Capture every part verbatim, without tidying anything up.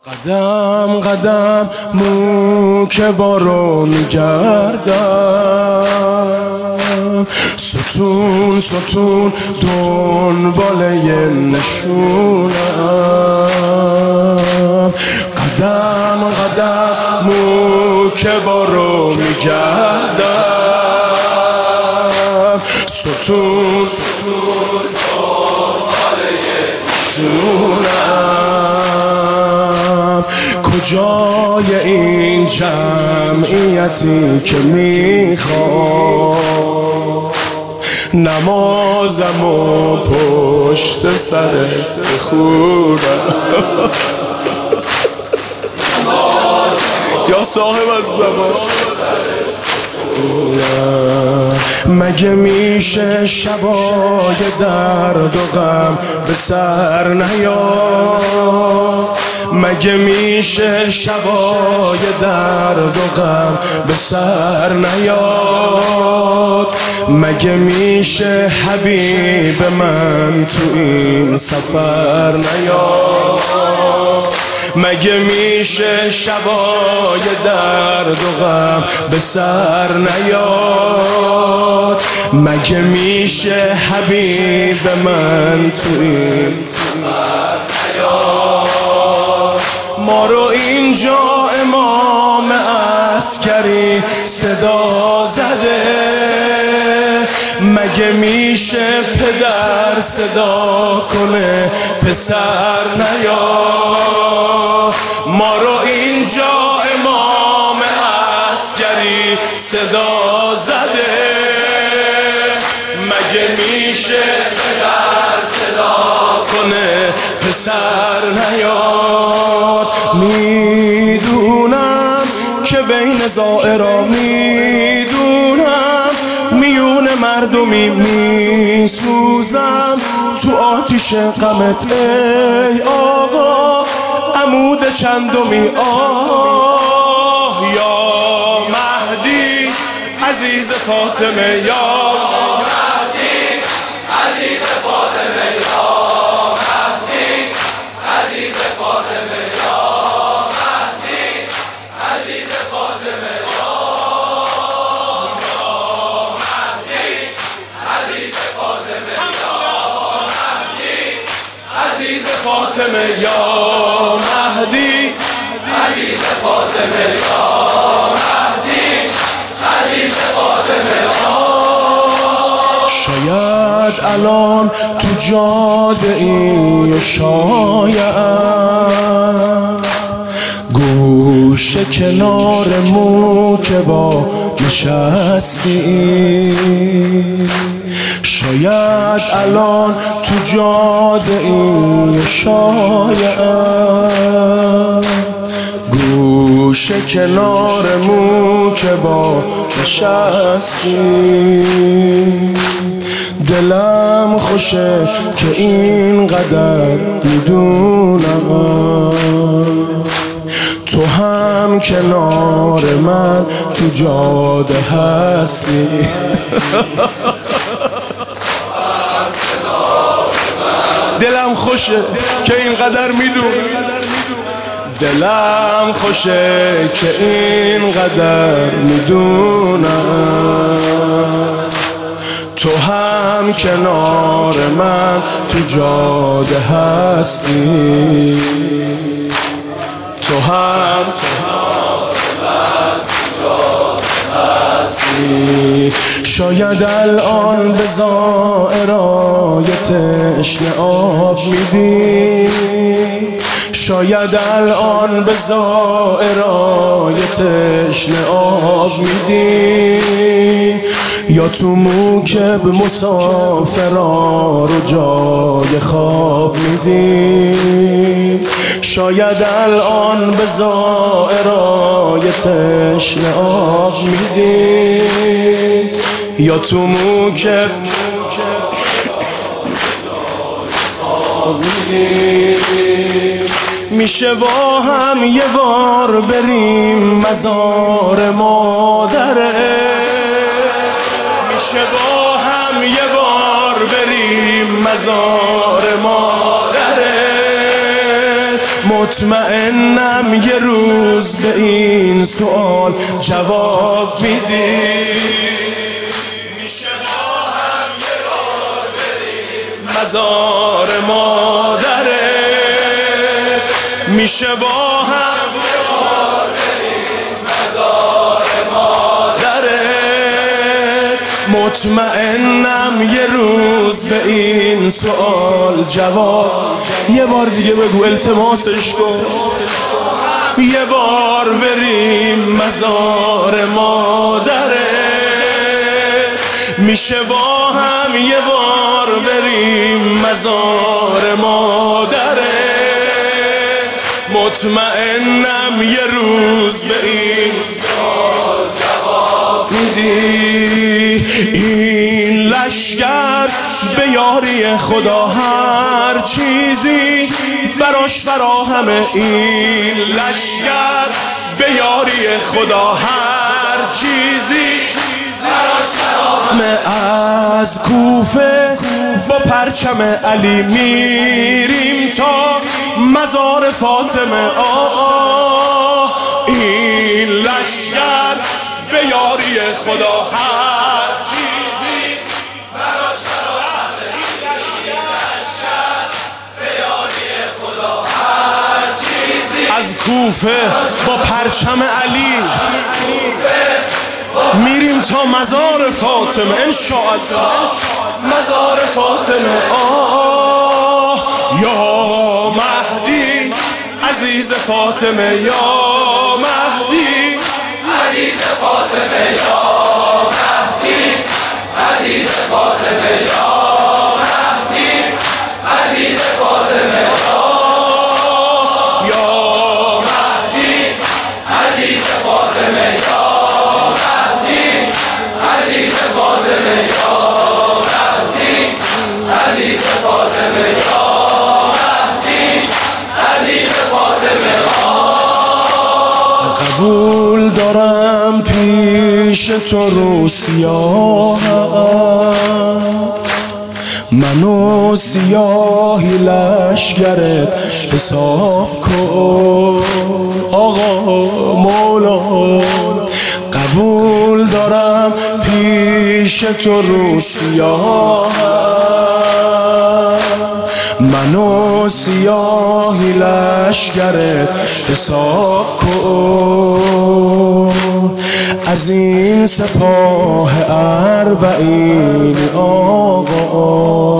قدم قدم مو که بارو میگردم، ستون ستون دنباله نشونم. قدم قدم مو که بارو میگردم، ستون ستون دنباله نشونم. کجای این جمعیتی که میخوام نمازم و پشت سر بخونم؟ یا صاحب الزمان، مگه میشه شبای درد و غم به سر نیاد؟ مگه میشه شبای درد و غم به سر نیاد؟ مگه میشه حبیب من تو این سفر نیاد؟ مگه میشه شبای درد و غم به سر نیاد؟ مگه میشه حبیب من تو این سفر نیاد؟ ما رو اینجا امام عسکری صدا زده، مگه میشه پدر صدا کنه پسر نیاد؟ ما رو اینجا امام عسکری صدا زده، مگه میشه پدر صدا کنه پسر نیاد؟ میدونم که بین زائرا، میدونم میون مردمی میسوزم تو آتیش غمت ای آقا، عمود چندمی آه یا مهدی عزیز فاطمه، یا مهدی عزیز فاطمه، یا مهدی عزیز فاطمه، یا مهدی عزیز فاطمه، یا مهدی عزیز فاطمه، یا مهدی عزیز فاطمه، یا مهدی عزیز فاطمه، یا شاید الان تو جاده ای و شاید گوشه کنار مو که با نشستی، شاید الان تو جاده ای شاید گوشه کنار مو که با نشستی. دلم خوشه که اینقدر میدونم تو هم کنار من تو جاده هستی. دلم خوشه که اینقدر میدونم، دلم خوشه که اینقدر میدونم تو هم کنار من تو جاده هستی. تو هم کنار من تو جاده هستی. شاید الان به زائرای تشنه آب میدی، شاید الان به زائرای تشنه آب میدی، یا تو موکب مسافرا رو جای خواب میدی. شاید الان به زائرای تشنه آب میدی، یا تو موکب میدی. میشه با هم یه بار بریم مزار مادره، میشه با هم یه بار بریم مزار مادره. مطمئنم یه روز به این سوال جواب میدی. میشه با هم یه بار بریم مزار مادرت، میشه با هم یه بار بریم مزار مادرت. مطمئنم یه روز به این سوال جواب. یه بار دیگه بگو التماسش کن، یه بار بریم مزار مادرت. میشه با هم یه بار بریم مزار مادرت. مطمئنم یه روز به این سوال جواب میدی. این لشگر به یاری خدا هر چیزی براش فراهمه. این لشگر به یاری خدا هر چیزی براش فراهمه. از کوفه با پرچم علی میریم تا مزار فاطمه. آه این لشگر به یاری خدا هر چیزی براش فراهمه. این لشگر به یاری خدا هر چیزی. از کوفه با پرچم علی میریم تا مزار فاطمه. انشاءالله مزار فاطمه. آه یا مهدی عزیز فاطمه، یا مهدی عزیز فاطمه، یا مهدی عزیز فاطمه، یا مهدی عزیز فاطمه. یا مهدی عزیز فاطمه، یا مهدی عزیز فاطمه، یا مهدی عزیز فاطمه، یا مهدی عزیز فاطمه. قبول دارم پیش تو رو سیاهم، منو سیاهی لشگرت حساب کن آقا مولا. قبول دارم پیش تو رو سیاهم، منو سیاهی لشگرت حساب کن. از این سپاه اربعین آقا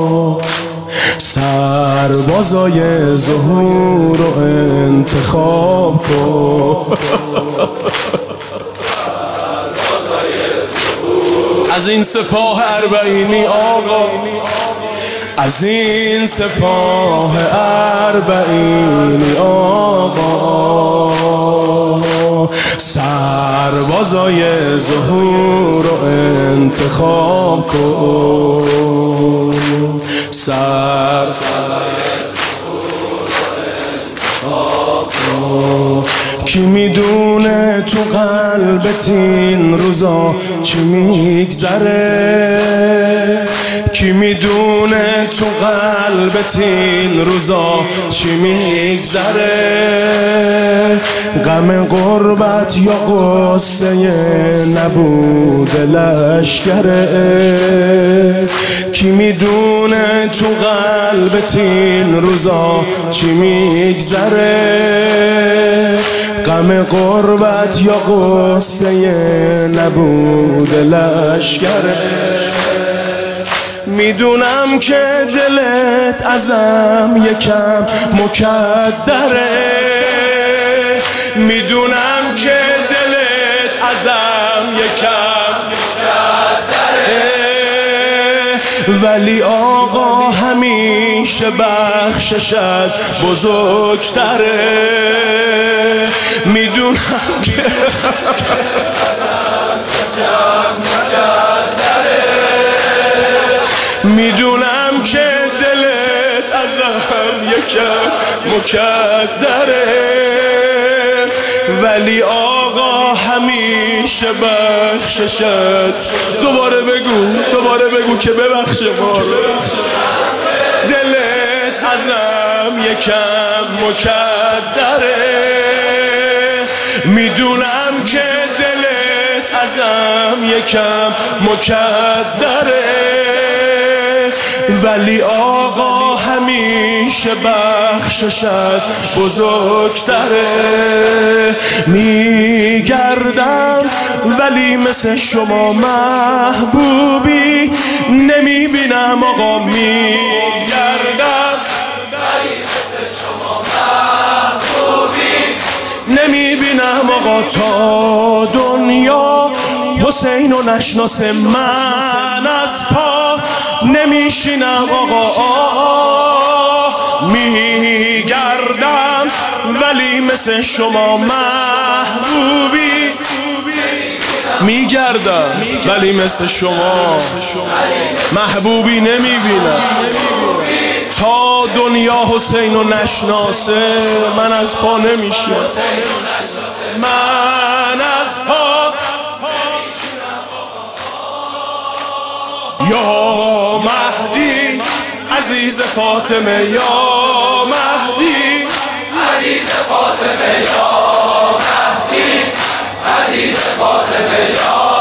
سربازای ظهور رو انتخاب کن. از این سپاه اربعینی آقا، از این سپاه اربعینی آقا سربازای ظهور رو انتخاب کن. سربازای ظهور رو انتخاب کن. کی میدونه تو قلبت این روزا چی میگذره؟ کی میدونه تو قلبت این روزا چی میگذره؟ غم غربت یا قصه نبود لشگره؟ کی میدونه تو قلبت این روزا چی میگذره؟ غم غربت یا قصه نبود لشگره؟ میدونم که دلت ازم یکم مکدره، میدونم که دلت ازم یکم مکدره، ولی آقا همیشه بخشش از بزرگتره. میدونم که میدونم که دلت ازم یکم مکدره، ولی آقا همیشه بخششت. دوباره بگو دوباره بگو که ببخشه ما رو. دلت ازم یکم مکدره، میدونم که دلت ازم یکم مکدره، ولی آقا همیشه بخششت بزرگتره. میگردم ولی مثل شما محبوبی نمیبینم آقا، میگردم ولی مثل شما محبوبی نمیبینم آقا، تا دنیا حسین و نشناسه من از پا نمیشینم آقا. آه میگردم ولی مثل شما محبوبی میگردم ولی مثل شما محبوبی نمیبینم، تا دنیا حسین و نشناسه من از پا نمیشینم، من از پا یا مهدی عزیز فاطمه، یا مهدی عزیز فاطمه، یا مهدی عزیز فاطمه، یا